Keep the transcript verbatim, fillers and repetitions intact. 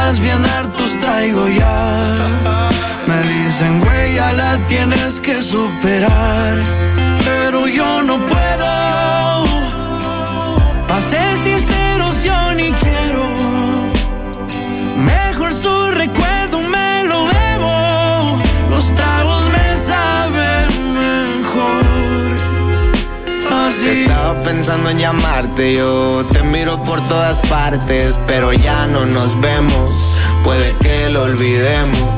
más bien hartos traigo ya. Me dicen, güey, ya la tienes que superar, pero yo no puedo. Pa' ser sinceros, yo ni quiero. Mejor su recuerdo me lo bebo. Los tragos me saben mejor. Así. Estaba pensando en llamarte, yo te miro por todas partes, pero ya no nos vemos. Puede que lo olvidemos.